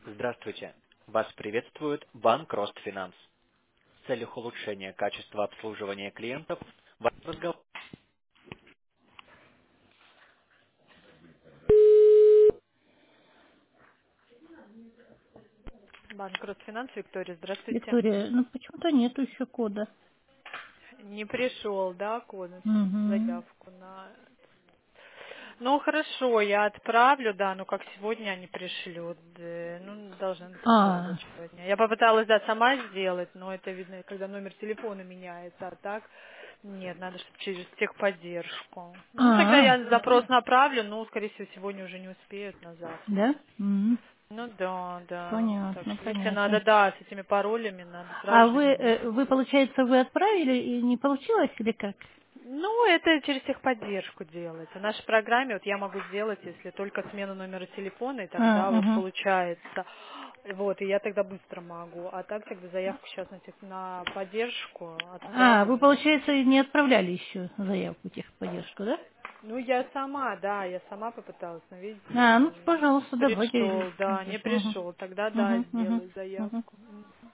Здравствуйте. Вас приветствует Банк Ростфинанс. В целях улучшения качества обслуживания клиентов ваш разговор. Банк Росфинанс, Виктория, здравствуйте. Виктория, ну почему-то нету еще кода. Не пришел, да, код, Угу. заявку на... Ну, хорошо, я отправлю, да, ну, как сегодня они пришлют, ну, должны до конца А, рабочего дня. Я попыталась, да, сама сделать, но это видно, когда номер телефона меняется, а так, нет, надо, чтобы через техподдержку. Ну, тогда а, я запрос направлю, но, скорее всего, сегодня уже не успеют, на завтра. да? Мгм. Ну, да, да, так Понятно, что, если надо, понятно. да, с этими паролями, надо сразу А же вы, менять. получается, вы отправили и не получилось или как? Ну, это через техподдержку делать. В нашей программе вот я могу сделать, если только смену номера телефона, и тогда вот Угу. получается. Вот, и я тогда быстро могу. А так тогда заявку сейчас на поддержку Вы, отправлю. получается, не отправляли еще заявку техподдержку, да? Ну, я сама, да, я сама попыталась, но видите, Ну, не пожалуйста, давайте. пришел, да, не Угу. пришел. Тогда, да, Угу, угу, сделаю угу. заявку.